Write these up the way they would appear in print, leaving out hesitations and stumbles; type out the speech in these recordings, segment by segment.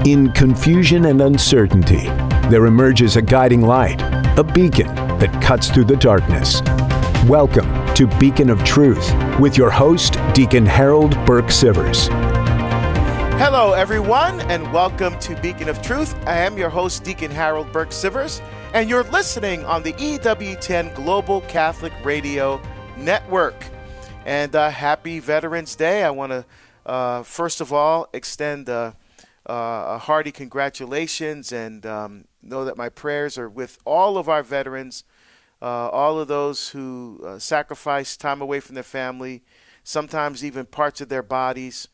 In confusion and uncertainty, there emerges a guiding light, a beacon that cuts through the darkness. Welcome to Beacon of Truth with your host, Deacon Harold Burke-Sivers. Hello, everyone, and welcome to Beacon of Truth. I am your host, Deacon Harold Burke-Sivers, and you're listening on the EWTN Global Catholic Radio Network. And happy Veterans Day. I want to, first of all, extend a hearty congratulations and know that my prayers are with all of our veterans, all of those who sacrifice time away from their family, sometimes even parts of their bodies,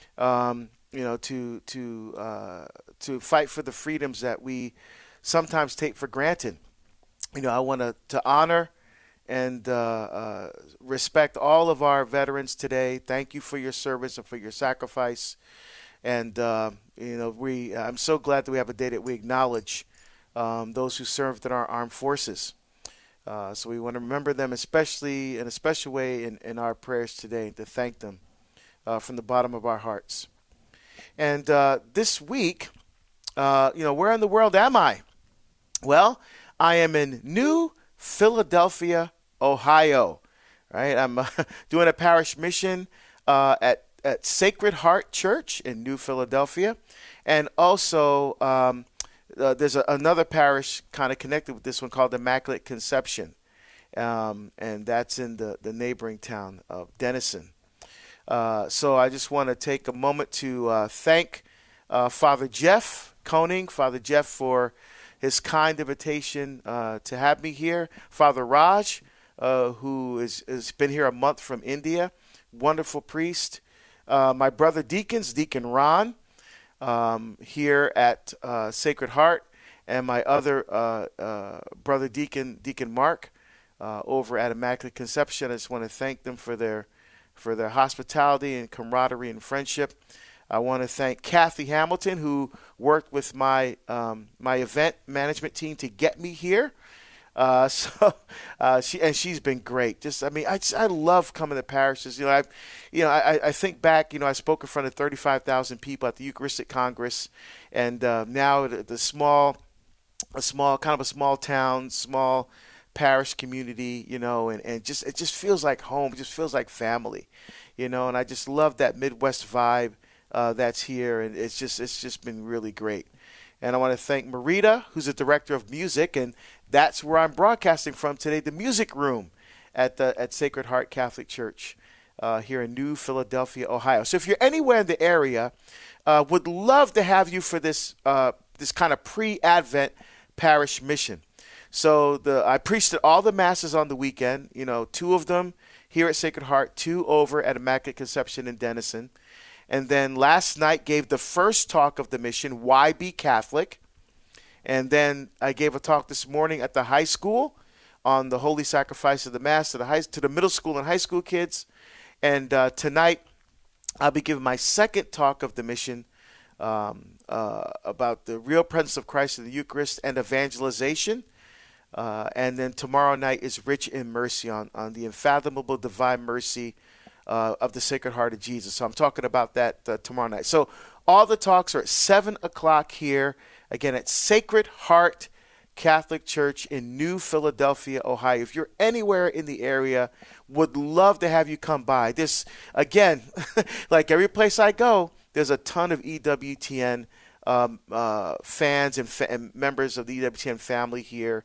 to fight for the freedoms that we sometimes take for granted. I want to honor and respect all of our veterans today. Thank you for your service and for your sacrifice. And, I'm so glad that we have a day that we acknowledge those who served in our armed forces. So we want to remember them especially in a special way in our prayers today, to thank them from the bottom of our hearts. And this week, where in the world am I? Well, I am in New Philadelphia, Ohio. Right, I'm doing a parish mission at Sacred Heart Church in New Philadelphia, and also there's another parish kind of connected with this one called Immaculate Conception, and that's in the neighboring town of Denison. So I just want to take a moment to thank Father Jeff Koning, Father Jeff, for his kind invitation to have me here. Father Raj, who has been here a month from India, wonderful priest. My brother deacons, Deacon Ron, here at Sacred Heart, and my other brother deacon, Deacon Mark, over at Immaculate Conception. I just want to thank them for their hospitality and camaraderie and friendship. I want to thank Kathy Hamilton, who worked with my event management team to get me here. She's been great. I love coming to parishes. I think back. I spoke in front of 35,000 people at the Eucharistic Congress, and now a small town, small parish community. And it just feels like home. It just feels like family. And I just love that Midwest vibe that's here, and it's just been really great. And I want to thank Marita, who's the director of music, and that's where I'm broadcasting from today, the music room at Sacred Heart Catholic Church here in New Philadelphia, Ohio. So if you're anywhere in the area, would love to have you for this kind of pre-Advent parish mission. So I preached at all the masses on the weekend, 2 of them here at Sacred Heart, 2 over at Immaculate Conception in Denison. And then last night gave the first talk of the mission, Why Be Catholic? And then I gave a talk this morning at the high school on the Holy Sacrifice of the Mass to the middle school and high school kids. And tonight I'll be giving my second talk of the mission about the real presence of Christ in the Eucharist and evangelization. And then tomorrow night is Rich in Mercy on the unfathomable divine mercy of the Sacred Heart of Jesus. So I'm talking about that tomorrow night. So all the talks are at 7 o'clock here, again, at Sacred Heart Catholic Church in New Philadelphia, Ohio. If you're anywhere in the area, would love to have you come by. This, again, like every place I go, there's a ton of EWTN fans and members of the EWTN family here.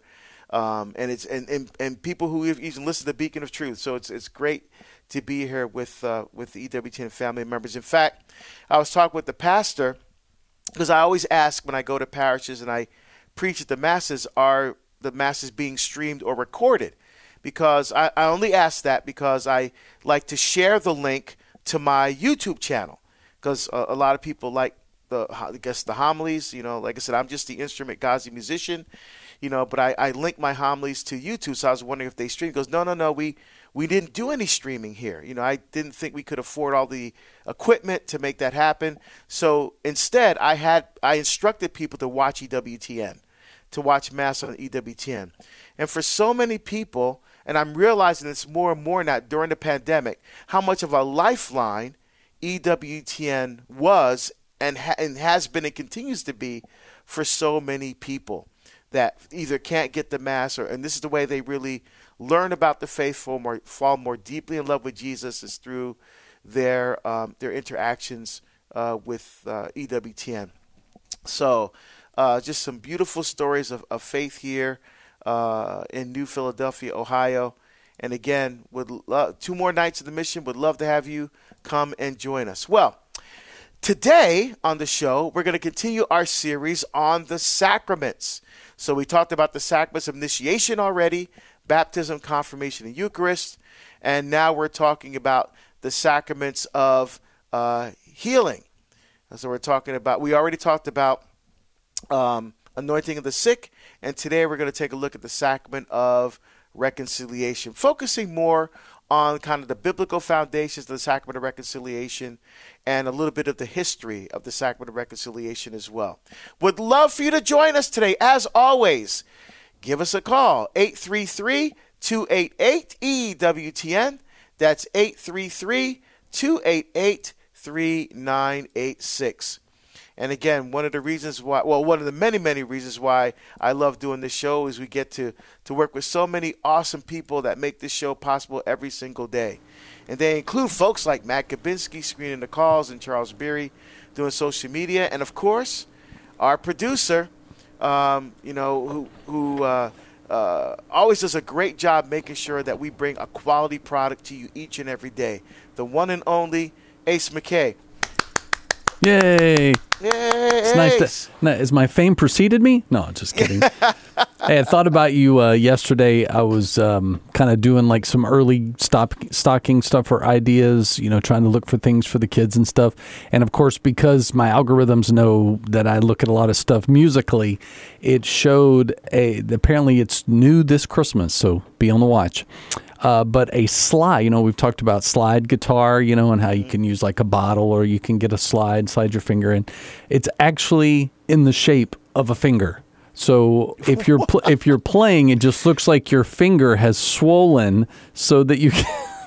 And people who even listen to Beacon of Truth. So it's great to be here with the EWTN family members. In fact, I was talking with the pastor, because I always ask when I go to parishes and I preach at the masses, are the masses being streamed or recorded? Because I only ask that because I like to share the link to my YouTube channel, because a lot of people like the homilies. Like I said, I'm just the instrument Ghazi musician, but I link my homilies to YouTube. So I was wondering if they stream. He goes, no, we didn't do any streaming here. I didn't think we could afford all the equipment to make that happen. So instead, I instructed people to watch EWTN, to watch Mass on EWTN. And for so many people, and I'm realizing this more and more now during the pandemic, how much of a lifeline EWTN was and has been and continues to be for so many people that either can't get the Mass, and this is the way they really learn about the faith, fall more deeply in love with Jesus, is through their interactions with EWTN. So just some beautiful stories of faith here in New Philadelphia, Ohio. And again, 2 more nights of the mission. Would love to have you come and join us. Well, today on the show, we're going to continue our series on the sacraments. So we talked about the sacraments of initiation already, baptism, confirmation, and Eucharist. And now we're talking about the sacraments of healing. So we already talked about anointing of the sick. And today we're going to take a look at the sacrament of reconciliation, focusing more on kind of the biblical foundations of the sacrament of reconciliation and a little bit of the history of the sacrament of reconciliation as well. Would love for you to join us today. As always, give us a call, 833-288-EWTN. That's 833-288-3986. And again, one of the many, many reasons why I love doing this show is we get to work with so many awesome people that make this show possible every single day. And they include folks like Matt Gabinski screening the calls and Charles Beery doing social media. And, of course, our producer, who always does a great job making sure that we bring a quality product to you each and every day. The one and only Ace McKay. Yay! It's nice has my fame preceded me? No, just kidding. Hey, I thought about you yesterday. I was kind of doing like some early stocking stuff for ideas, trying to look for things for the kids and stuff. And of course, because my algorithms know that I look at a lot of stuff musically, it showed apparently it's new this Christmas, so be on the watch. But a slide, we've talked about slide guitar, and how you can use like a bottle or you can get a slide your finger in. It's actually in the shape of a finger. So if you're if you're playing, it just looks like your finger has swollen so that you can.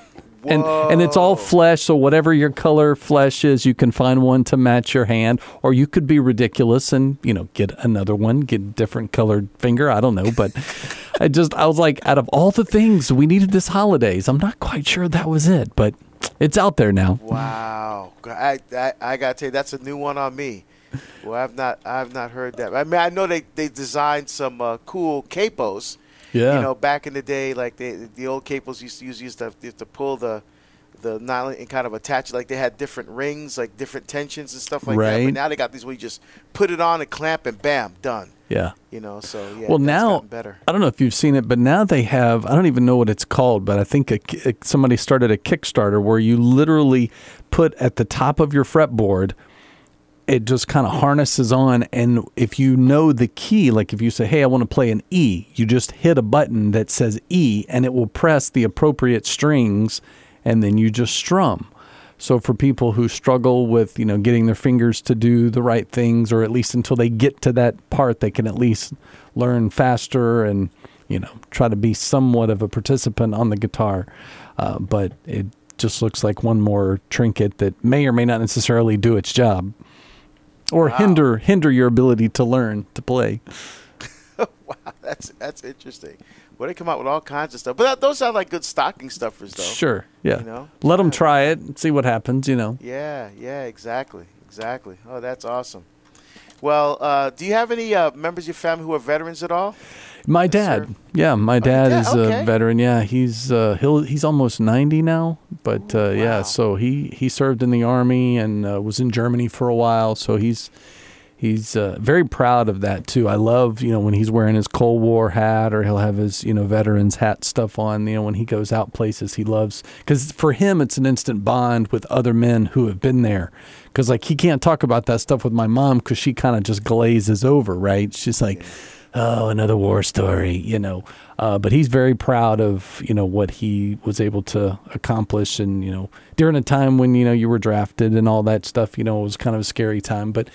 And it's all flesh, so whatever your color flesh is, you can find one to match your hand, or you could be ridiculous and, get another one, get a different colored finger. I don't know, but I was like, out of all the things we needed this holidays, I'm not quite sure that was it, but it's out there now. Wow. I got to tell you, that's a new one on me. Well, I've not heard that. I mean, I know they designed some cool capos. Yeah. Back in the day, like the old capos used to pull the nylon and kind of attach it. Like they had different rings, like different tensions and stuff like that. But now they got these where you just put it on and clamp and bam, done. Yeah. So yeah. Well, now better. I don't know if you've seen it, but now they have. I don't even know what it's called, but I think somebody started a Kickstarter where you literally put at the top of your fretboard. It just kind of harnesses on, and if you know the key, like if you say, hey, I want to play an E, you just hit a button that says E, and it will press the appropriate strings, and then you just strum. So for people who struggle with, getting their fingers to do the right things, or at least until they get to that part, they can at least learn faster and, try to be somewhat of a participant on the guitar. But it just looks like one more trinket that may or may not necessarily do its job. Or wow. hinder your ability to learn to play. Wow, that's interesting. Well, they come out with all kinds of stuff, but those sound like good stocking stuffers, though. Sure, yeah. Let them try it and see what happens. Yeah, exactly. Oh, that's awesome. Well, do you have any members of your family who are veterans at all? My dad. Yeah, my dad is okay. a veteran. Yeah, he's almost 90 now. But wow. yeah, so he served in the Army and was in Germany for a while. So he's very proud of that too. I love when he's wearing his Cold War hat, or he'll have his veterans hat stuff on. When he goes out places, he loves, because for him it's an instant bond with other men who have been there. Because like he can't talk about that stuff with my mom because she kind of just glazes over, right? She's like, oh, another war story, But he's very proud of, what he was able to accomplish. And, during a time when, you were drafted and all that stuff, it was kind of a scary time. But,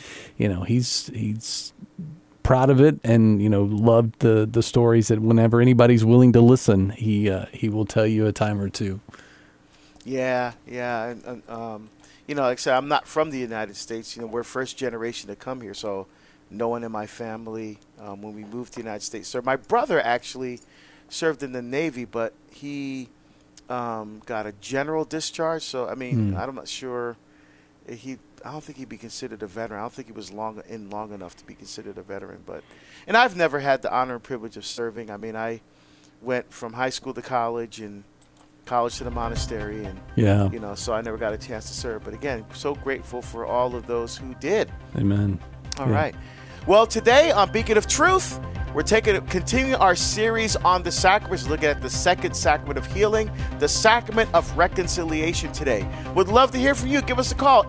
he's proud of it and, loved the stories that whenever anybody's willing to listen, he will tell you a time or two. Yeah, yeah, like I said, I'm not from the United States. We're first generation to come here, so no one in my family when we moved to the United States. So my brother actually served in the Navy, but he got a general discharge. So I mean, I'm not sure. I don't think he'd be considered a veteran. I don't think he was long enough to be considered a veteran. And I've never had the honor and privilege of serving. I mean, I went from high school to college and college to the monastery, and so I never got a chance to serve. But again, so grateful for all of those who did. Amen. All right. Well, today on Beacon of Truth, we're continuing our series on the sacraments, looking at the second sacrament of healing, the sacrament of reconciliation today. Would love to hear from you. Give us a call,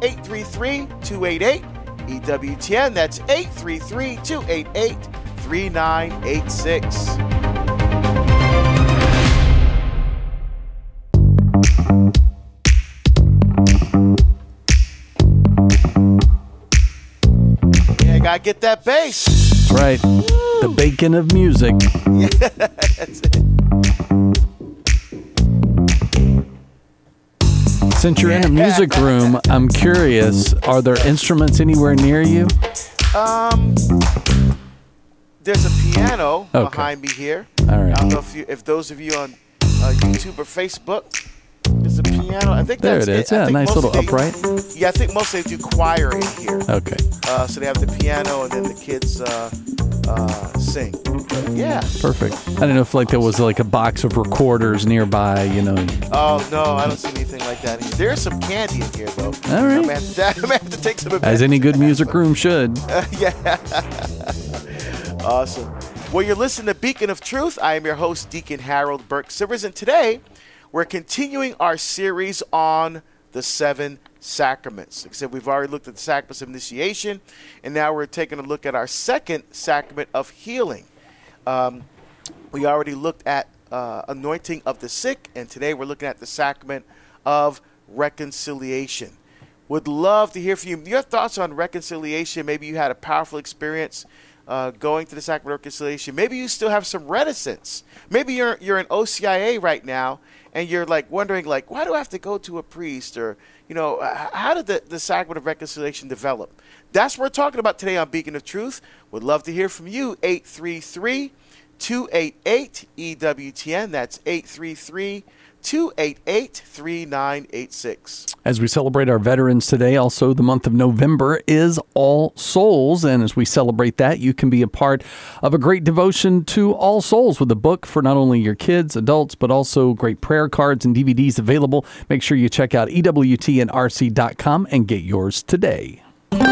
833-288-EWTN. That's 833-288-3986. Gotta get that bass. That's right. Woo. The bacon of music. Yeah, that's it. Since you're in a music room, I'm curious, are there instruments anywhere near you? There's a piano behind me here. All right. I don't know if those of you on YouTube or Facebook, there's a piano. I think that's it is. it. Yeah, nice little upright. Yeah, I think mostly they do choir in here. Okay. So they have the piano and then the kids sing. Yeah. Perfect. I don't know if there was a box of recorders nearby, Oh, no, I don't see anything like that. There's some candy in here, though. All right. I'm going to have to take some of As any good music room should. Yeah. Awesome. Well, you're listening to Beacon of Truth. I am your host, Deacon Harold Burke Sivers, and today we're continuing our series on the seven sacraments. Like I said, we've already looked at the sacraments of initiation, and now we're taking a look at our second sacrament of healing. We already looked at anointing of the sick, and today we're looking at the sacrament of reconciliation. Would love to hear from you. Your thoughts on reconciliation. Maybe you had a powerful experience going to the sacrament of reconciliation. Maybe you still have some reticence. Maybe you're in OCIA right now, and you're wondering why do I have to go to a priest, or how did the sacrament of reconciliation develop? That's what we're talking about today on Beacon of Truth. Would love to hear from you. 833-288-EWTN. That's 833-288-3986. As we celebrate our veterans today, also the month of November is All Souls. And as we celebrate that, you can be a part of a great devotion to All Souls with a book for not only your kids, adults, but also great prayer cards and DVDs available. Make sure you check out EWTNRC.com and get yours today.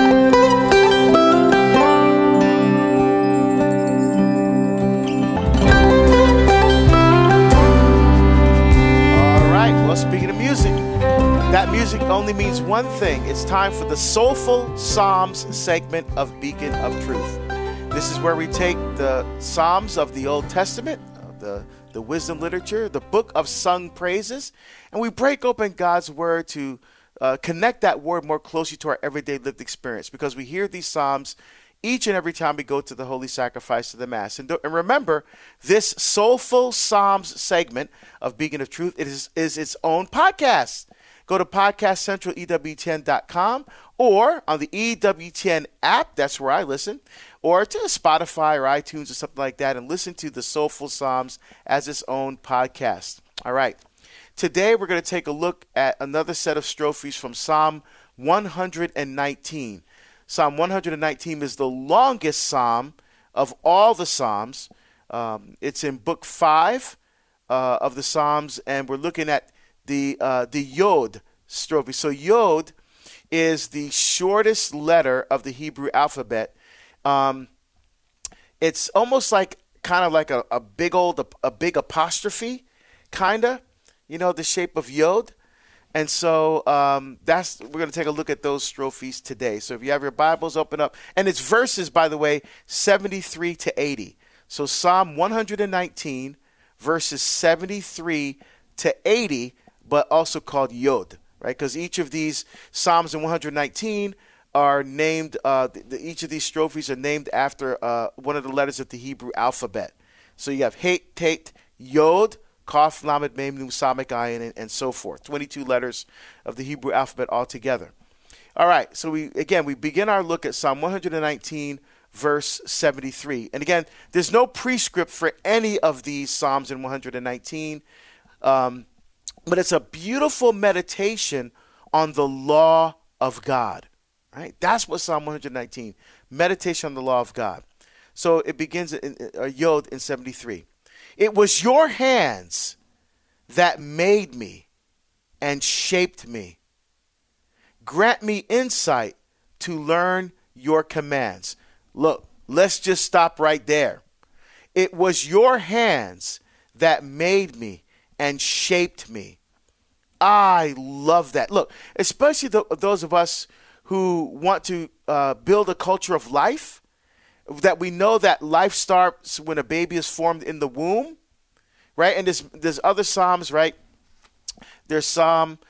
Speaking of music, that music only means one thing. It's time for the Soulful Psalms segment of Beacon of Truth. This is where we take the Psalms of the Old Testament, the wisdom literature, the book of sung praises, and we break open God's word to connect that word more closely to our everyday lived experience, because we hear these Psalms each and every time we go to the holy sacrifice of the Mass. And remember, this Soulful Psalms segment of Beacon of Truth is its own podcast. Go to Podcast Central, EWTN.com, or on the EWTN app, that's where I listen, or to Spotify or iTunes or something like that, and listen to the Soulful Psalms as its own podcast. All right. Today we're going to take a look at another set of strophes from Psalm 119. Psalm 119 is the longest psalm of all the psalms. It's in book 5 of the Psalms, and we're looking at the Yod strophe. So Yod is the shortest letter of the Hebrew alphabet. It's almost kind of like a big apostrophe, kinda, the shape of Yod. And so we're going to take a look at those strophes today. So if you have your Bibles, open up. And it's verses, by the way, 73 to 80. So Psalm 119, verses 73 to 80, but also called Yod, right? Because each of these Psalms in 119 are named, each of these strophes are named after one of the letters of the Hebrew alphabet. So you have Het, Tet, Yod, Kaf, Lamed, Mem, Nun, Samech, Ayin, and so forth. 22 letters of the Hebrew alphabet altogether. All right, so we begin our look at Psalm 119, verse 73. And again, there's no prescript for any of these Psalms in 119, but it's a beautiful meditation on the law of God. Right? That's what Psalm 119, meditation on the law of God. So it begins in Yod in 73. It was your hands that made me and shaped me. Grant me insight to learn your commands. Look, let's just stop right there. It was your hands that made me and shaped me. I love that. Look, especially those of us who want to build a culture of life, that we know that life starts when a baby is formed in the womb, right? And there's other Psalms, right? There's Psalm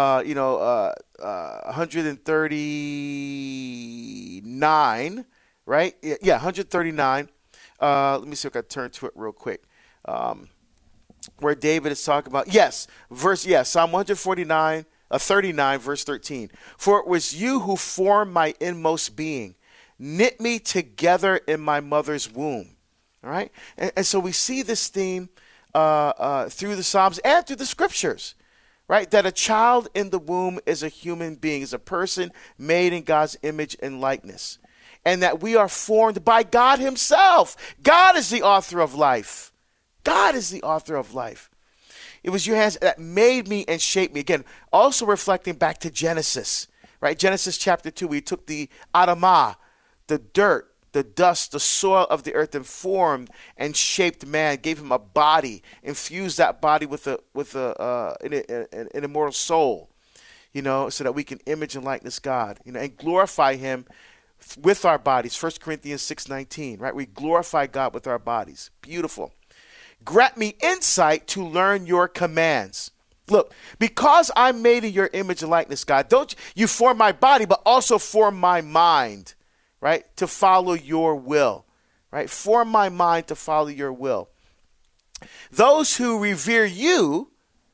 139, right? Yeah, 139. Let me see if I can turn to it real quick. Where David is talking about, Psalm 139, 39, verse 13. For it was you who formed my inmost being, knit me together in my mother's womb. All right? And so we see this theme through the Psalms and through the scriptures. Right? That a child in the womb is a human being, is a person made in God's image and likeness. And that we are formed by God himself. God is the author of life. God is the author of life. It was your hands that made me and shaped me. Again, also reflecting back to Genesis. Right? Genesis chapter 2, we took the Adamah, the dirt, the dust, the soil of the earth, and formed and shaped man, gave him a body, infused that body with an immortal soul, so that we can image and likeness God, and glorify him with our bodies. 1 Corinthians 6:19, right? We glorify God with our bodies. Beautiful. Grant me insight to learn your commands. Look, because I'm made in your image and likeness, God, don't you form my body, but also form my mind. Right, to follow your will, right? Form my mind to follow your will. Those who revere you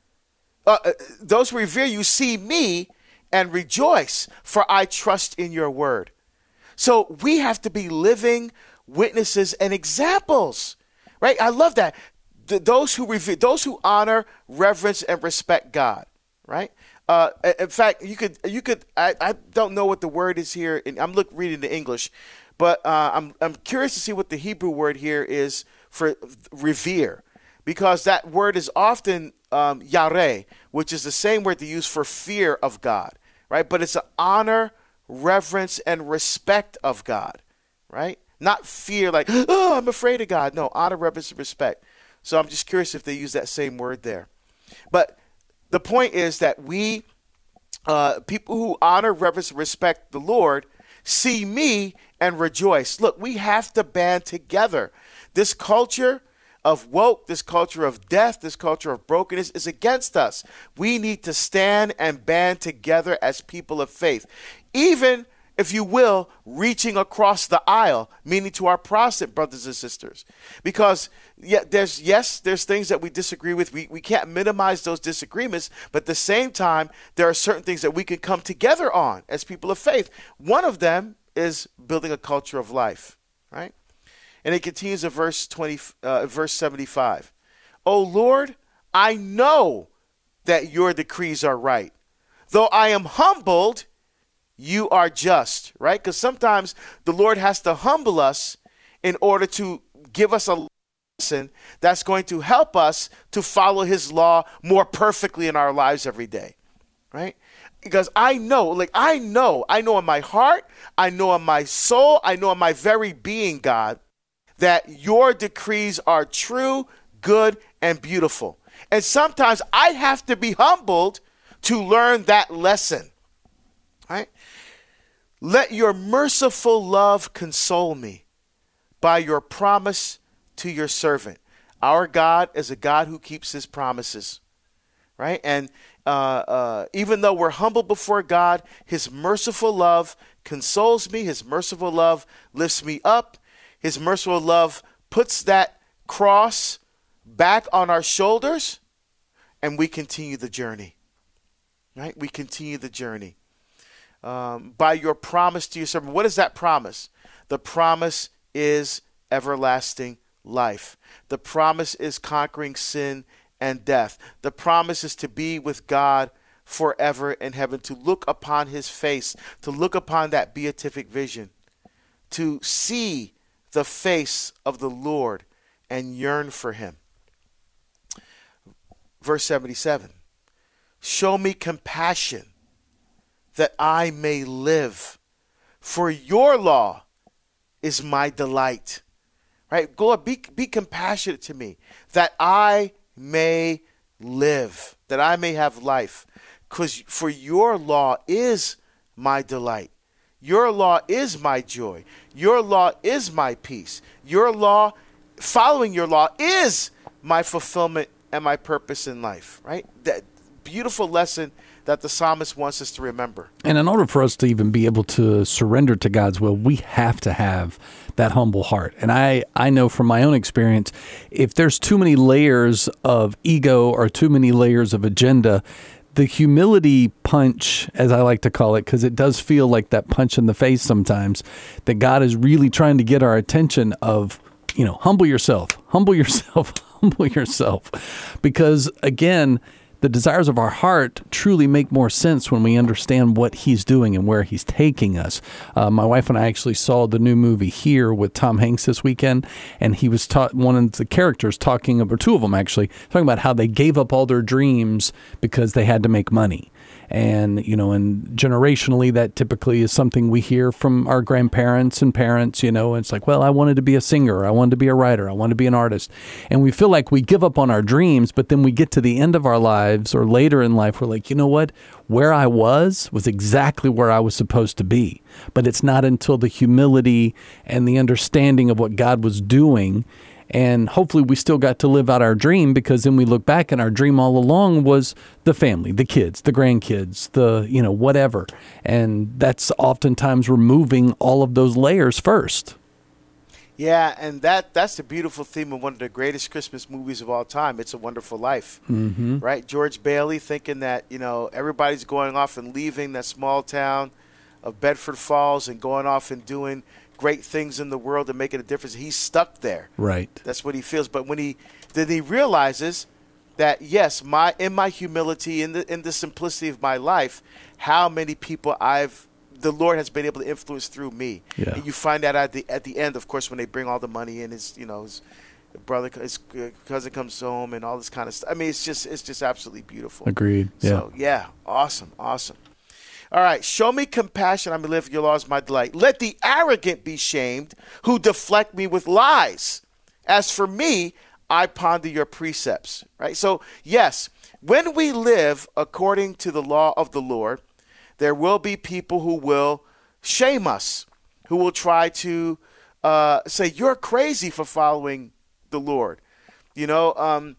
see me and rejoice, for I trust in your word. So we have to be living witnesses and examples, right? I love that. Those who honor, reverence, and respect God, right? In fact, you could. I don't know what the word is here, and I'm reading the English, but I'm curious to see what the Hebrew word here is for revere, because that word is often yareh, which is the same word they use for fear of God, right? But it's an honor, reverence, and respect of God, right? Not fear, like, oh, I'm afraid of God. No, honor, reverence, and respect. So I'm just curious if they use that same word there, but. The point is that we, people who honor, reverence, and respect the Lord, see me and rejoice. Look, we have to band together. This culture of woke, this culture of death, this culture of brokenness is against us. We need to stand and band together as people of faith. Even, if you will, reaching across the aisle, meaning to our Protestant brothers and sisters. Because there's things that we disagree with. We can't minimize those disagreements, but at the same time, there are certain things that we can come together on as people of faith. One of them is building a culture of life, right? And it continues in verse 75. O Lord, I know that your decrees are right. Though I am humbled, you are just, right? Because sometimes the Lord has to humble us in order to give us a lesson that's going to help us to follow his law more perfectly in our lives every day, right? Because I know in my heart, I know in my soul, I know in my very being, God, that your decrees are true, good, and beautiful. And sometimes I have to be humbled to learn that lesson, right? Let your merciful love console me by your promise to your servant. Our God is a God who keeps his promises, right? And even though we're humble before God, his merciful love consoles me. His merciful love lifts me up. His merciful love puts that cross back on our shoulders, and we continue the journey. Right? We continue the journey. By your promise to your servant. What is that promise? The promise is everlasting life. The promise is conquering sin and death. The promise is to be with God forever in heaven, to look upon his face, to look upon that beatific vision, to see the face of the Lord and yearn for him. Verse 77. Show me compassion that I may live, for your law is my delight. Right? God, be compassionate to me that I may live, that I may have life. Because for your law is my delight. Your law is my joy. Your law is my peace. Your law, following your law, is my fulfillment and my purpose in life. Right? That beautiful lesson that the psalmist wants us to remember. And in order for us to even be able to surrender to God's will, we have to have that humble heart. And I know from my own experience, if there's too many layers of ego or too many layers of agenda, the humility punch, as I like to call it, because it does feel like that punch in the face sometimes, that God is really trying to get our attention of, humble yourself, humble yourself, humble yourself. Because again, the desires of our heart truly make more sense when we understand what he's doing and where he's taking us. My wife and I actually saw the new movie Here with Tom Hanks this weekend, and he was one of the characters talking about, two of them actually, talking about how they gave up all their dreams because they had to make money. And, and generationally, that typically is something we hear from our grandparents and parents, it's like, well, I wanted to be a singer. I wanted to be a writer. I wanted to be an artist. And we feel like we give up on our dreams, but then we get to the end of our lives or later in life, we're like, you know what? Where I was exactly where I was supposed to be. But it's not until the humility and the understanding of what God was doing. And hopefully we still got to live out our dream, because then we look back and our dream all along was the family, the kids, the grandkids, whatever. And that's oftentimes removing all of those layers first. Yeah, and that's the beautiful theme of one of the greatest Christmas movies of all time, It's a Wonderful Life. Mm-hmm. Right? George Bailey thinking that, everybody's going off and leaving that small town of Bedford Falls and going off and doing great things in the world and making a difference. He's stuck there. Right. That's what he feels. But when he realizes that, yes, in my humility, in the simplicity of my life, how many people the Lord has been able to influence through me. Yeah. And you find that at the end, of course, when they bring all the money in, his brother, his cousin comes home and all this kind of stuff. I mean, it's just absolutely beautiful. Agreed. Yeah. So yeah, awesome. All right, show me compassion, I may live, your law is my delight. Let the arrogant be shamed who deflect me with lies. As for me, I ponder your precepts. Right? So, yes, when we live according to the law of the Lord, there will be people who will shame us, who will try to say, you're crazy for following the Lord. You're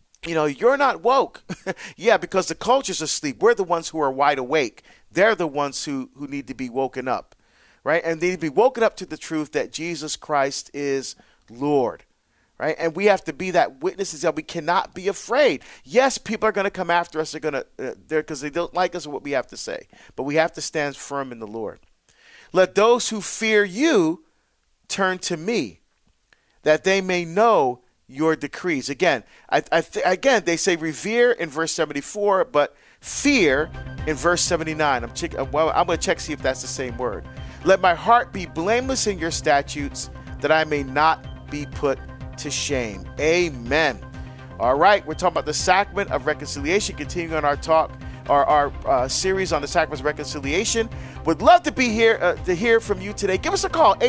not woke. Yeah, because the culture's asleep. We're the ones who are wide awake. They're the ones who need to be woken up, right? And they need to be woken up to the truth that Jesus Christ is Lord, right? And we have to be that witnesses that we cannot be afraid. Yes, people are going to come after us. Because they don't like us or what we have to say. But we have to stand firm in the Lord. Let those who fear you turn to me, that they may know your decrees. Again, again, they say revere in verse 74, but fear in verse 79. I'm going to check, see if that's the same word. Let my heart be blameless in your statutes, that I may not be put to shame. Amen. All right, we're talking about the sacrament of reconciliation, continuing on our talk, our series on the sacrament of reconciliation. Would love to be here to hear from you today. Give us a call,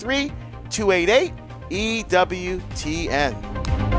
833-288-EWTN.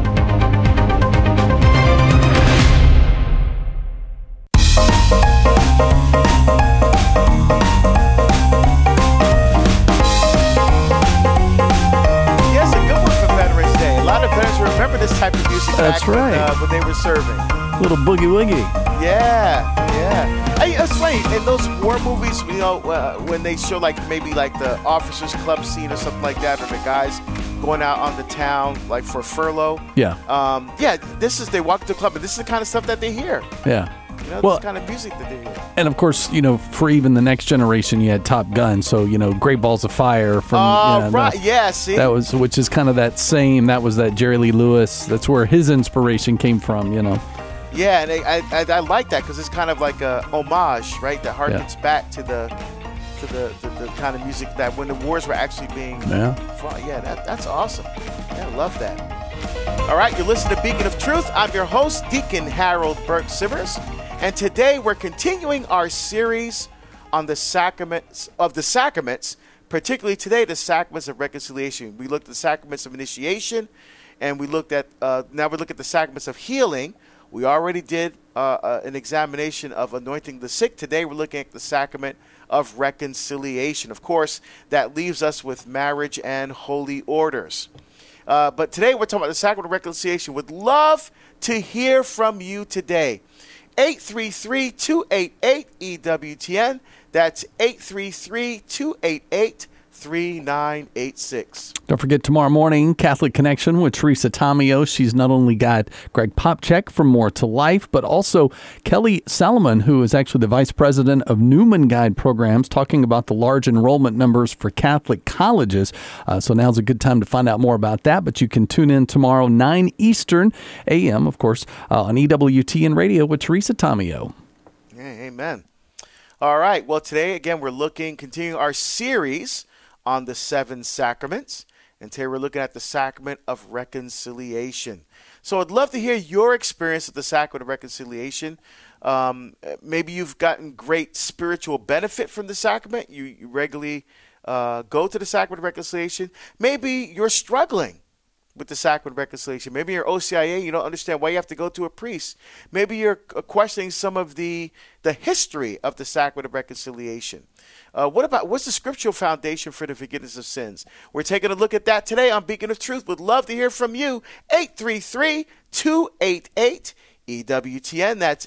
Yes, a good one for Veterans Day. A lot of veterans remember this type of music That's back right. when they were serving. Little boogie woogie. Yeah. Hey, it's funny, in those war movies, when they show maybe the officers club scene or something like that, or the guys going out on the town, like for furlough. Yeah. They walk to the club, and this is the kind of stuff that they hear. Yeah. This kind of music that they hear. And of course, for even the next generation, you had Top Gun. So, Great Balls of Fire from. Right. See. Which is kind of that was Jerry Lee Lewis. That's where his inspiration came from, Yeah, and I like that because it's kind of like a homage, right? That harkens back to the kind of music that when the wars were actually being fought. Yeah, that's awesome. Yeah, I love that. All right, you're listening to Beacon of Truth. I'm your host, Deacon Harold Burke Sivers, and today we're continuing our series on the sacraments, particularly today the sacraments of reconciliation. We looked at the sacraments of initiation, and we looked at now we look at the sacraments of healing. We already did an examination of anointing the sick. Today we're looking at the sacrament of reconciliation. Of course, that leaves us with marriage and holy orders. But today we're talking about the sacrament of reconciliation. Would love to hear from you today. 833-288-EWTN. That's 833-288-3986. Don't forget tomorrow morning, Catholic Connection with Teresa Tomeo. She's not only got Greg Popchek from More to Life, but also Kelly Salomon, who is actually the vice president of Newman Guide Programs, talking about the large enrollment numbers for Catholic colleges. So now's a good time to find out more about that. But you can tune in tomorrow, 9 Eastern a.m., of course, on EWTN Radio with Teresa Tomeo. Amen. All right. Well, today, again, we're continuing our series on the 7 sacraments. And today we're looking at the sacrament of reconciliation. So I'd love to hear your experience of the sacrament of reconciliation. Maybe you've gotten great spiritual benefit from the sacrament. You regularly go to the sacrament of reconciliation. Maybe you're struggling with the sacrament of reconciliation. Maybe you're OCIA, you don't understand why you have to go to a priest. Maybe you're questioning some of the history of the sacrament of reconciliation. What's the scriptural foundation for the forgiveness of sins? We're taking a look at that today on Beacon of Truth. Would love to hear from you. 833-288-EWTN. That's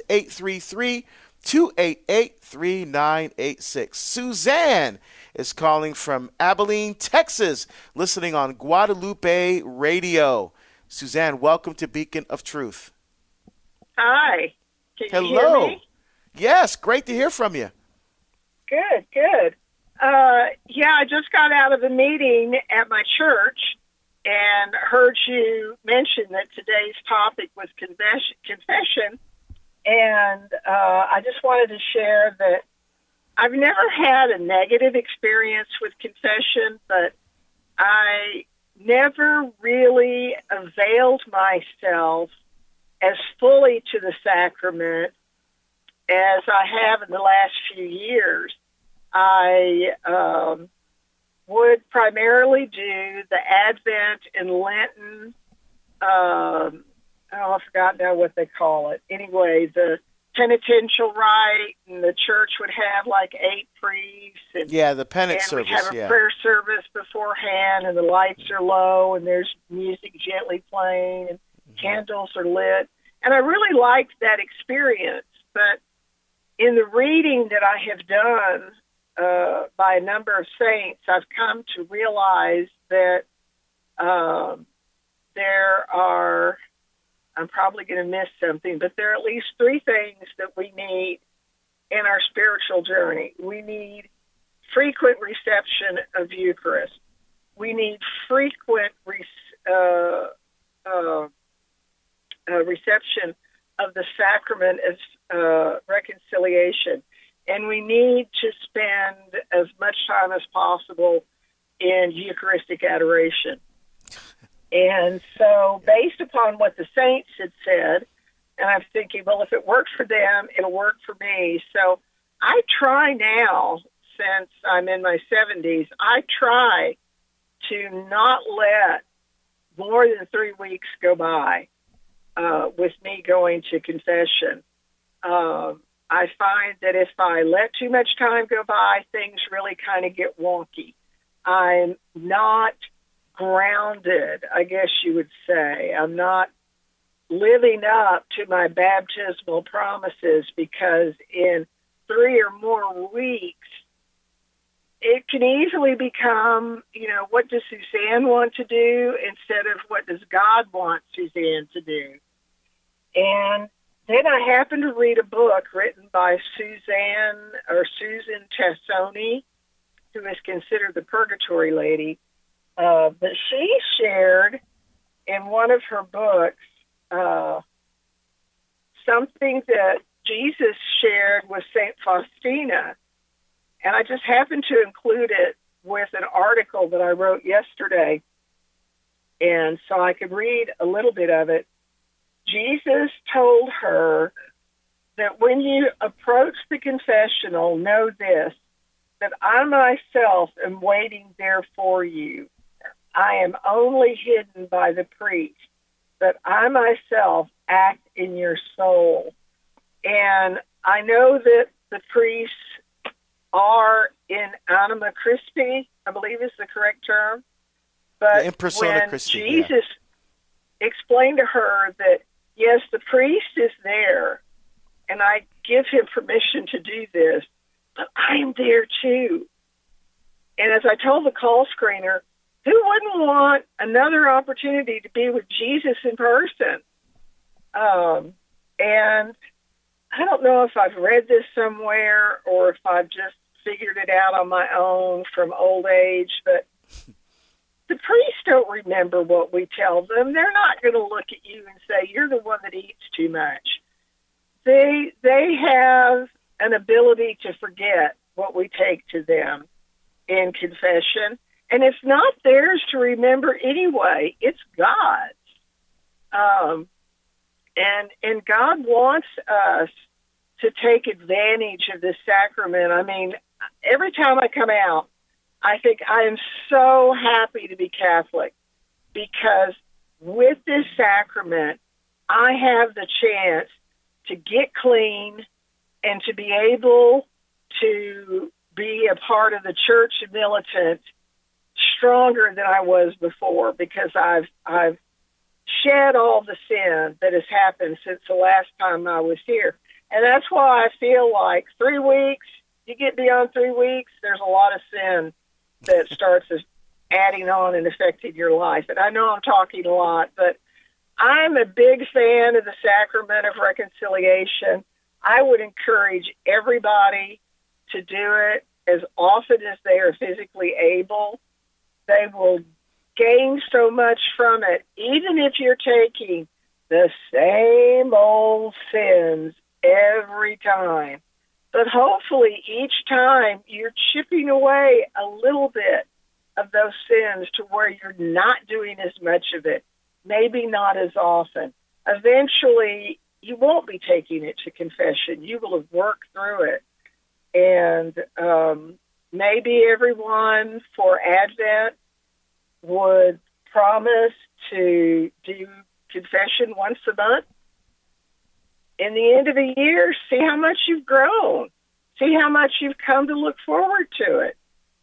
833-288-3986. Suzanne is calling from Abilene, Texas, listening on Guadalupe Radio. Suzanne, welcome to Beacon of Truth. Hi. Can you Hello. hear me? Yes, great to hear from you. Good. I just got out of a meeting at my church and heard you mention that today's topic was confession. And I just wanted to share that I've never had a negative experience with confession, but I never really availed myself as fully to the sacrament as I have in the last few years. I would primarily do the Advent and Lenten, I forgot now what they call it. Anyway, the penitential rite, and the church would have like 8 priests. And, the penance service. And we'd have a prayer service beforehand, and the lights are low, and there's music gently playing, and candles are lit. And I really liked that experience. But in the reading that I have done by a number of saints, I've come to realize that there are, I'm probably going to miss something, but there are at least 3 things that we need in our spiritual journey. We need frequent reception of Eucharist. We need frequent reception of the sacrament of reconciliation. And we need to spend as much time as possible in Eucharistic adoration. And so based upon what the saints had said, and I'm thinking, well, if it worked for them, it'll work for me. So I try now, since I'm in my 70s, I try to not let more than 3 weeks go by with me going to confession. I find that if I let too much time go by, things really kind of get wonky. I'm not grounded, I guess you would say. I'm not living up to my baptismal promises, because in 3 or more weeks, it can easily become, what does Suzanne want to do instead of what does God want Suzanne to do? And then I happened to read a book written by Susan Tassoni, who is considered the Purgatory Lady. But she shared in one of her books something that Jesus shared with St. Faustina. And I just happened to include it with an article that I wrote yesterday. And so I could read a little bit of it. Jesus told her that when you approach the confessional, know this, that I myself am waiting there for you. I am only hidden by the priest, but I myself act in your soul. And I know that the priests are in anima Christi, I believe is the correct term. But in persona when Christi, Jesus explained to her that, yes, the priest is there, and I give him permission to do this, but I'm there too. And as I told the call screener, who wouldn't want another opportunity to be with Jesus in person? And I don't know if I've read this somewhere or if I've just figured it out on my own from old age, but the priests don't remember what we tell them. They're not going to look at you and say, you're the one that eats too much. They have an ability to forget what we take to them in confession, and it's not theirs to remember anyway. It's God's. And God wants us to take advantage of this sacrament. I mean, every time I come out, I think I am so happy to be Catholic, because with this sacrament, I have the chance to get clean and to be able to be a part of the church militant stronger than I was before, because I've shed all the sin that has happened since the last time I was here. And that's why I feel like 3 weeks, you get beyond 3 weeks, there's a lot of sin that starts adding on and affecting your life. And I know I'm talking a lot, but I'm a big fan of the sacrament of reconciliation. I would encourage everybody to do it as often as they are physically able. They will gain so much from it, even if you're taking the same old sins every time. But hopefully each time you're chipping away a little bit of those sins to where you're not doing as much of it, maybe not as often. Eventually, you won't be taking it to confession. You will have worked through it. And maybe everyone for Advent would promise to do confession once a month. In the end of the year, see how much you've grown. See how much you've come to look forward to it.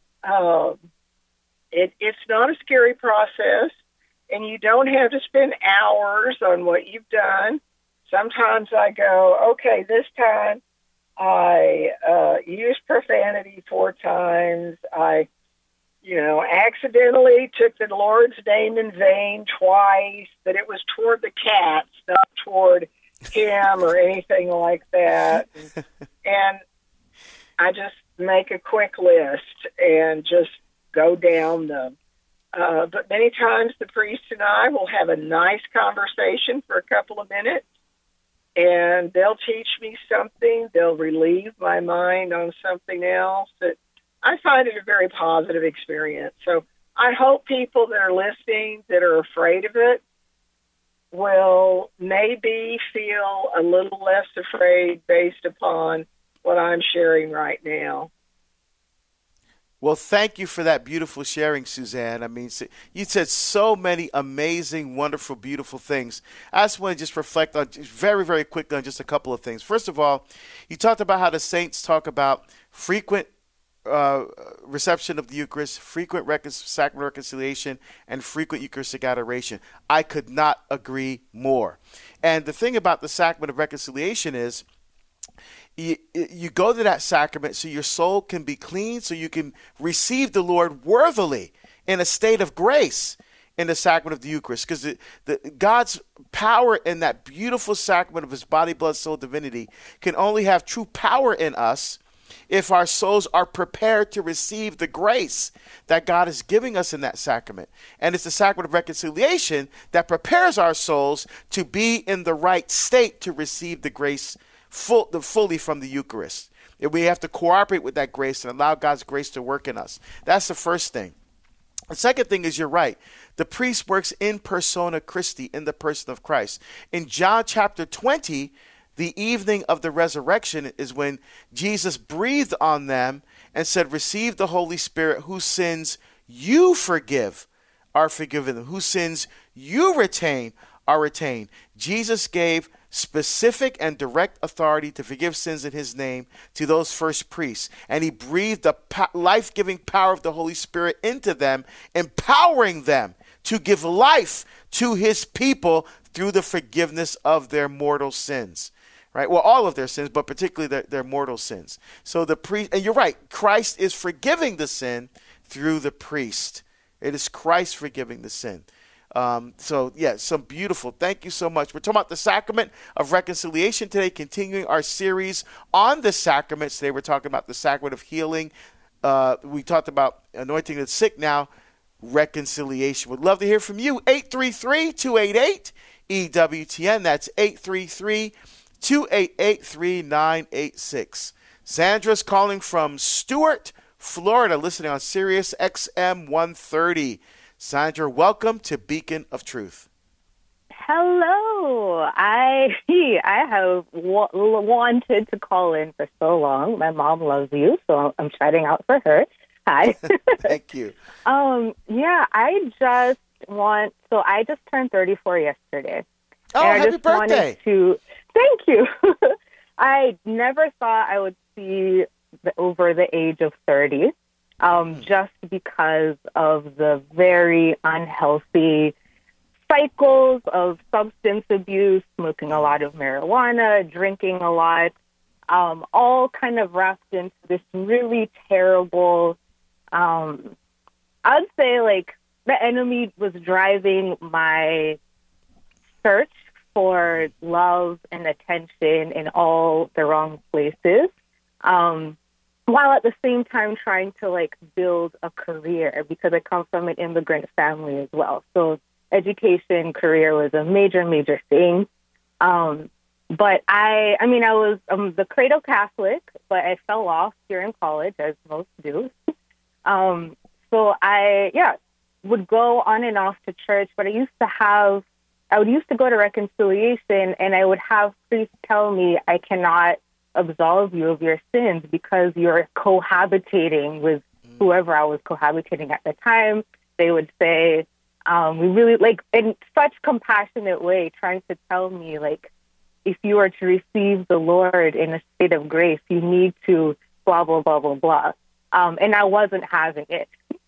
It's not a scary process, and you don't have to spend hours on what you've done. Sometimes I go, okay, this time I used profanity 4 times. I accidentally took the Lord's name in vain twice, but it was toward the cats, not toward him or anything like that. And I just make a quick list and just go down them. But many times the priest and I will have a nice conversation for a couple of minutes, and they'll teach me something. They'll relieve my mind on something else. I find it a very positive experience. So I hope people that are listening that are afraid of it will maybe feel a little less afraid based upon what I'm sharing right now. Well, thank you for that beautiful sharing, Suzanne. I mean, you said so many amazing, wonderful, beautiful things. I just want to just reflect on very, very quickly on just a couple of things. First of all, you talked about how the saints talk about frequent reception of the Eucharist, frequent sacrament reconciliation, and frequent Eucharistic adoration. I could not agree more. And the thing about the sacrament of reconciliation is, you go to that sacrament so your soul can be clean, so you can receive the Lord worthily in a state of grace in the sacrament of the Eucharist. Because God's power in that beautiful sacrament of his body, blood, soul, divinity can only have true power in us if our souls are prepared to receive the grace that God is giving us in that sacrament. And it's the sacrament of reconciliation that prepares our souls to be in the right state to receive the grace fully from the Eucharist. And we have to cooperate with that grace and allow God's grace to work in us. That's the first thing. The second thing is, you're right. The priest works in persona Christi, in the person of Christ. In John chapter 20, the evening of the resurrection is when Jesus breathed on them and said, receive the Holy Spirit. Whose sins you forgive are forgiven. Whose sins you retain are retained. Jesus gave specific and direct authority to forgive sins in his name to those first priests. And he breathed the life-giving power of the Holy Spirit into them, empowering them to give life to his people through the forgiveness of their mortal sins. Right? Well, all of their sins, but particularly their mortal sins. So the priest, and you're right, Christ is forgiving the sin through the priest. It is Christ forgiving the sin. Some beautiful. Thank you so much. We're talking about the sacrament of reconciliation today, continuing our series on the sacraments. Today we're talking about the sacrament of healing. We talked about anointing the sick. Now, reconciliation. Would love to hear from you. 833-288-EWTN. That's 833-288-3986. Sandra's calling from Stuart, Florida, listening on Sirius XM 130. Sandra, welcome to Beacon of Truth. Hello. I have wanted to call in for so long. My mom loves you, so I'm shouting out for her. Hi. Thank you. I just turned 34 yesterday. Oh, happy birthday. Thank you. I never thought I would see over the age of 30. Just because of the very unhealthy cycles of substance abuse, smoking a lot of marijuana, drinking a lot, all kind of wrapped into this really terrible, I'd say like the enemy was driving my search for love and attention in all the wrong places. While at the same time trying to like build a career, because I come from an immigrant family as well. So education, career was a major, major thing. But I was the cradle Catholic, but I fell off during college, as most do. So I would go on and off to church, but I used to go to reconciliation, and I would have priests tell me, I cannot absolve you of your sins because you're cohabitating with whoever I was cohabitating at the time. They would say, we really, like, in such compassionate way, trying to tell me, like, if you are to receive the Lord in a state of grace, you need to blah, blah, blah, blah, blah. And I wasn't having it.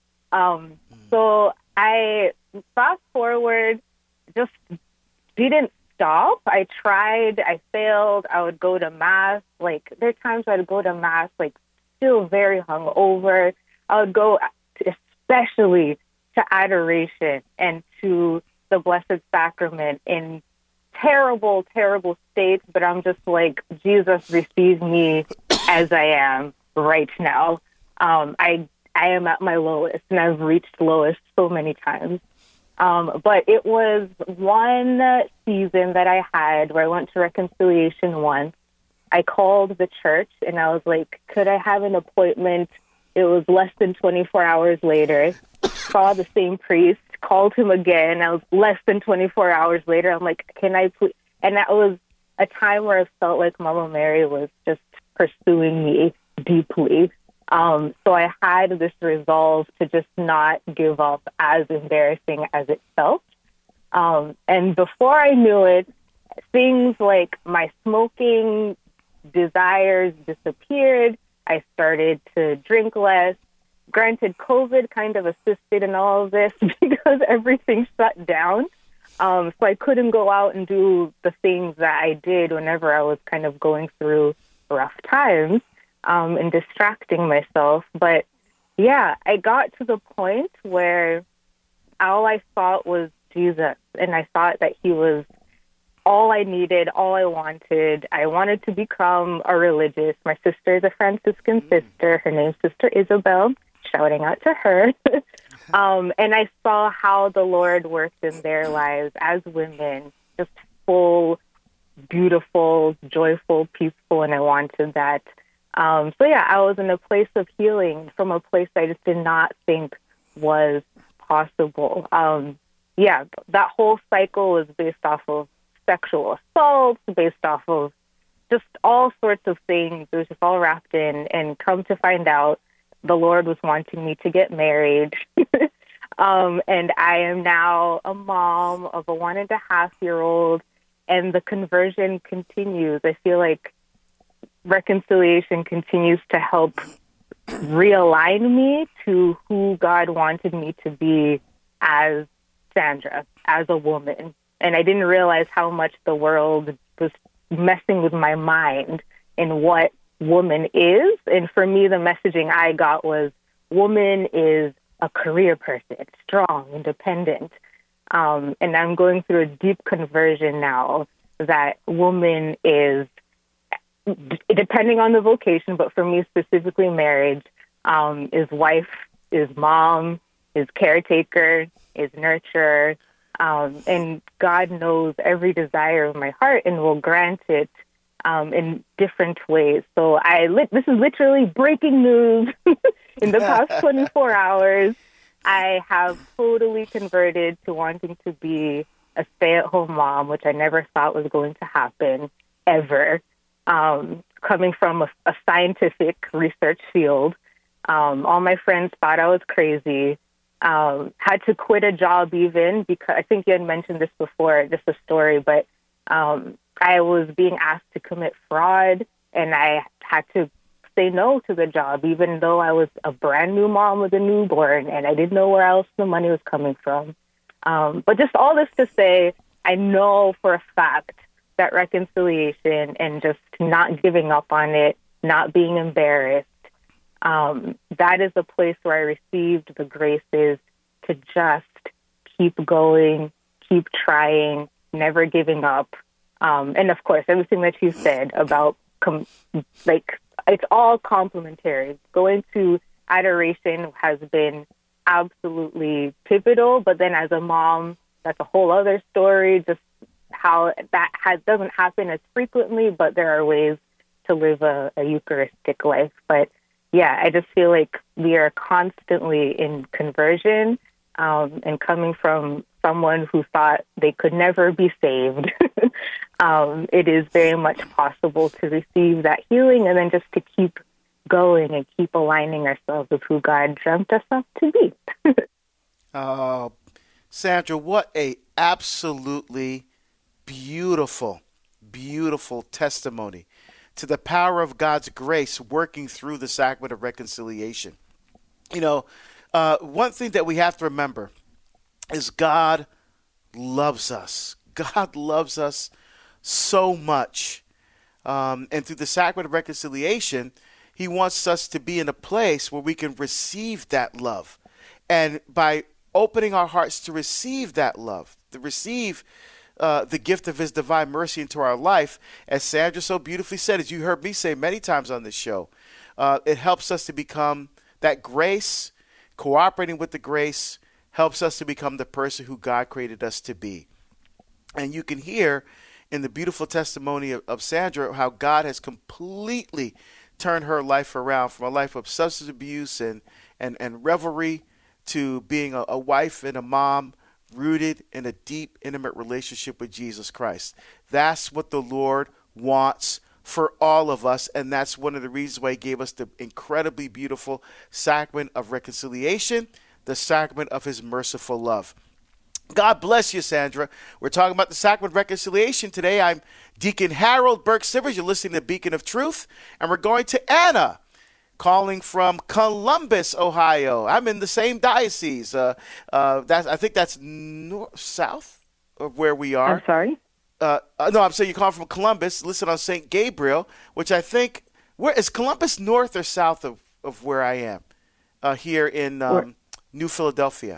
So I, fast forward, just didn't stop. I tried, I failed. I would go to Mass. Like, there are times I'd go to Mass, like, still very hungover. I would go especially to adoration and to the Blessed Sacrament in terrible, terrible states, but I'm just like, Jesus, receive me as I am right now. I am at my lowest, and I've reached lowest so many times. But it was one season that I had where I went to reconciliation once. I called the church, and I was like, could I have an appointment? It was less than 24 hours later. Saw the same priest, called him again. I was less than 24 hours later. I'm like, can I please? And that was a time where I felt like Mama Mary was just pursuing me deeply. So I had this resolve to just not give up, as embarrassing as it felt. And before I knew it, things like my smoking desires disappeared. I started to drink less. Granted, COVID kind of assisted in all of this because everything shut down. So I couldn't go out and do the things that I did whenever I was kind of going through rough times and distracting myself. But yeah, I got to the point where all I thought was Jesus, and I thought that he was all I needed, all I wanted. I wanted to become a religious. My sister is a Franciscan sister. Her name's Sister Isabel. Shouting out to her. And I saw how the Lord worked in their lives as women, just full, beautiful, joyful, peaceful, and I wanted that. So yeah, I was in a place of healing from a place I just did not think was possible. Yeah, that whole cycle was based off of sexual assault, based off of just all sorts of things. It was just all wrapped in, and come to find out, the Lord was wanting me to get married. And I am now a mom of a 1.5-year-old, and the conversion continues. I feel like reconciliation continues to help realign me to who God wanted me to be as Sandra, as a woman. And I didn't realize how much the world was messing with my mind and what woman is. And for me, the messaging I got was woman is a career person, strong, independent. And I'm going through a deep conversion now that woman is, depending on the vocation, but for me specifically marriage, is wife, is mom, is caretaker, is nurturer. And God knows every desire of my heart and will grant it in different ways. So this is literally breaking news. In the past 24 hours, I have totally converted to wanting to be a stay-at-home mom, which I never thought was going to happen ever. Coming from a scientific research field, all my friends thought I was crazy. Had to quit a job even because I think you had mentioned this before, just a story, but I was being asked to commit fraud, and I had to say no to the job, even though I was a brand new mom with a newborn, and I didn't know where else the money was coming from. But just all this to say, I know for a fact that reconciliation and just not giving up on it, not being embarrassed, that is a place where I received the graces to just keep going, keep trying, never giving up. And of course, everything that you said about, it's all complementary. Going to adoration has been absolutely pivotal, but then as a mom, that's a whole other story, just how that doesn't happen as frequently, but there are ways to live a Eucharistic life. But yeah, I just feel like we are constantly in conversion, and coming from someone who thought they could never be saved, it is very much possible to receive that healing and then just to keep going and keep aligning ourselves with who God dreamt us up to be. Oh, Sandra, what a absolutely beautiful, beautiful testimony to the power of God's grace working through the sacrament of reconciliation. You know, one thing that we have to remember is God loves us. God loves us so much. And through the sacrament of reconciliation, he wants us to be in a place where we can receive that love. And by opening our hearts to receive that love, to receive the gift of his divine mercy into our life, as Sandra so beautifully said, as you heard me say many times on this show, it helps us to become that grace. Cooperating with the grace helps us to become the person who God created us to be. And you can hear in the beautiful testimony of Sandra how God has completely turned her life around from a life of substance abuse and revelry to being a wife and a mom rooted in a deep, intimate relationship with Jesus Christ. That's what the Lord wants for all of us, and that's one of the reasons why he gave us the incredibly beautiful sacrament of reconciliation, the sacrament of his merciful love. God bless you, Sandra. We're talking about the sacrament of reconciliation today. I'm Deacon Harold Burke-Sivers. You're listening to Beacon of Truth, and we're going to Anna, calling from Columbus, Ohio. I'm in the same diocese. I think that's south of where we are. I'm sorry? No, I'm saying you're calling from Columbus, listed on St. Gabriel, which I think, Where is Columbus north or south of where I am here in New Philadelphia?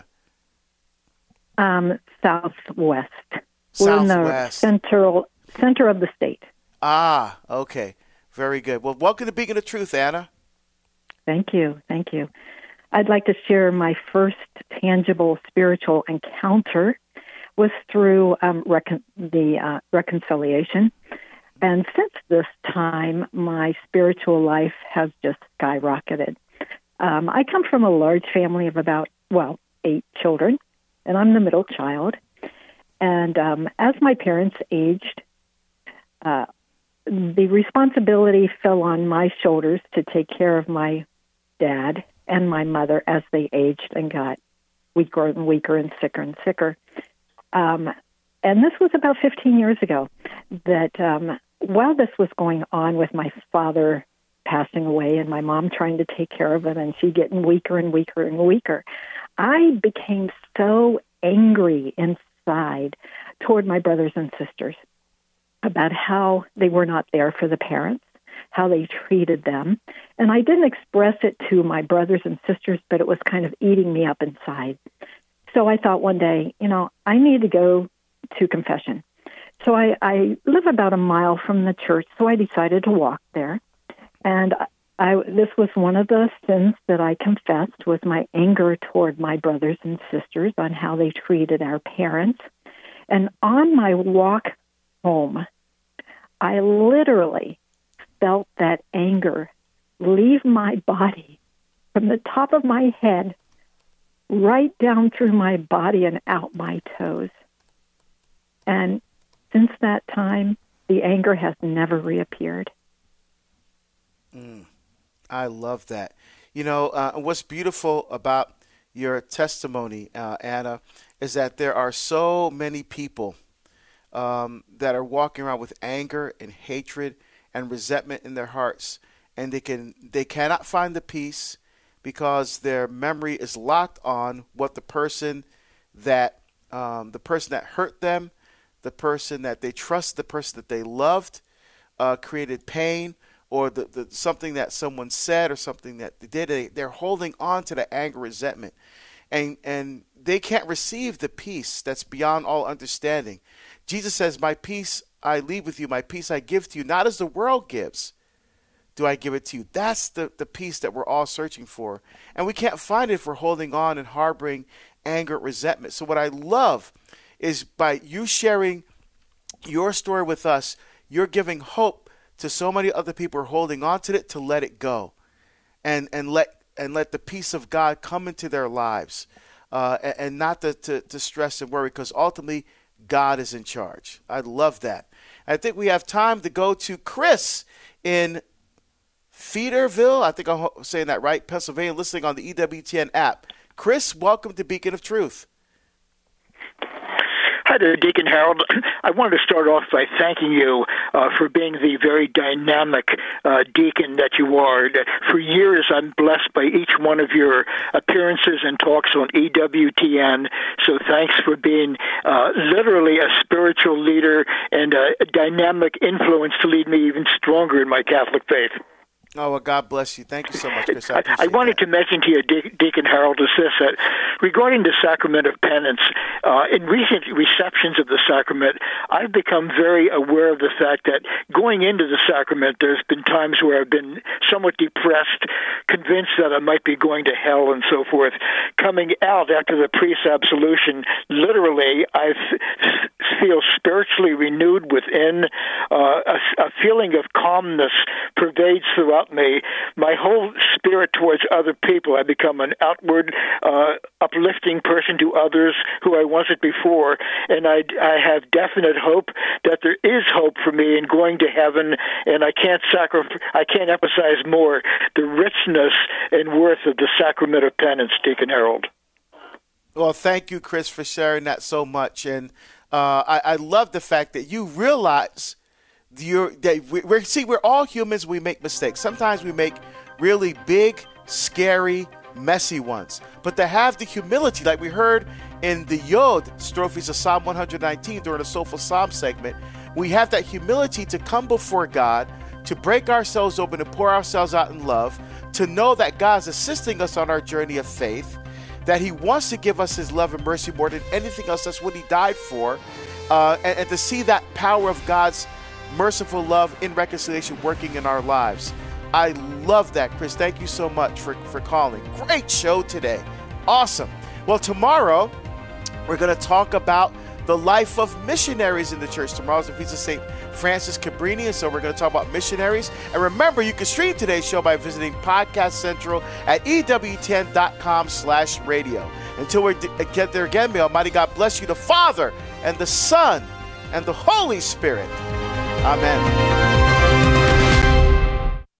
Southwest. Southwest. We're in the center of the state. Ah, okay. Very good. Well, welcome to Beacon of Truth, Anna. Thank you. I'd like to share my first tangible spiritual encounter was through the reconciliation. And since this time, my spiritual life has just skyrocketed. I come from a large family of about, 8 children, and I'm the middle child. And as my parents aged, the responsibility fell on my shoulders to take care of my dad and my mother as they aged and got weaker and weaker and sicker. And this was about 15 years ago that while this was going on with my father passing away and my mom trying to take care of him and she getting weaker and weaker and weaker, I became so angry inside toward my brothers and sisters about how they were not there for the parents, how they treated them. And I didn't express it to my brothers and sisters, but it was kind of eating me up inside. So I thought one day, I need to go to confession. So I live about a mile from the church, so I decided to walk there. And this was one of the sins that I confessed, was my anger toward my brothers and sisters on how they treated our parents. And on my walk home, I literally felt that anger leave my body from the top of my head right down through my body and out my toes. And since that time, the anger has never reappeared. I love that. What's beautiful about your testimony, Anna, is that there are so many people that are walking around with anger and hatred and resentment in their hearts, and they cannot find the peace because their memory is locked on what the person that hurt them, the person that they trust, the person that they loved, created pain, or the something that someone said or something that they did. They're holding on to the anger, resentment, and they can't receive the peace that's beyond all understanding. Jesus says, "My peace I leave with you, my peace I give to you, not as the world gives, do I give it to you." That's the peace that we're all searching for. And we can't find it if we're holding on and harboring anger, resentment. So what I love is by you sharing your story with us, you're giving hope to so many other people who are holding on to it to let it go and let the peace of God come into their lives and not to stress and worry, because ultimately God is in charge. I love that. I think we have time to go to Chris in Feederville, I think I'm saying that right, Pennsylvania, listening on the EWTN app. Chris, welcome to Beacon of Truth. Hi there, Deacon Harold. I wanted to start off by thanking you for being the very dynamic deacon that you are. For years, I'm blessed by each one of your appearances and talks on EWTN, so thanks for being literally a spiritual leader and a dynamic influence to lead me even stronger in my Catholic faith. Oh, well, God bless you. Thank you so much, Chris. I wanted to mention to you, Deacon Harold, is this, that regarding the sacrament of penance, in recent receptions of the sacrament, I've become very aware of the fact that going into the sacrament, there's been times where I've been somewhat depressed, convinced that I might be going to hell and so forth. Coming out after the priest's absolution, literally, I feel spiritually renewed within. A feeling of calmness pervades throughout me. My whole spirit towards other people, I become an outward, uplifting person to others who I wasn't before, and I have definite hope that there is hope for me in going to heaven, and I can't emphasize more the richness and worth of the sacrament of penance, Deacon Harold. Well, thank you, Chris, for sharing that so much, and I love the fact that you realize we're all humans. We make mistakes. Sometimes we make really big, scary, messy ones. But to have the humility, like we heard in the Yod strophes of Psalm 119 during the Soulful Psalm segment, we have that humility to come before God, to break ourselves open and pour ourselves out in love, to know that God's assisting us on our journey of faith, that he wants to give us his love and mercy more than anything else. That's what he died for. And to see that power of God's merciful love in reconciliation working in our lives. I love that, Chris. Thank you so much for calling. Great show today. Awesome. Well, tomorrow we're going to talk about the life of missionaries in the church. Tomorrow's the feast of St. Francis Cabrini, and so we're going to talk about missionaries. And remember, you can stream today's show by visiting Podcast Central at EWTN.com/radio. Until we get there again, may Almighty God bless you, the Father and the Son and the Holy Spirit. Amen.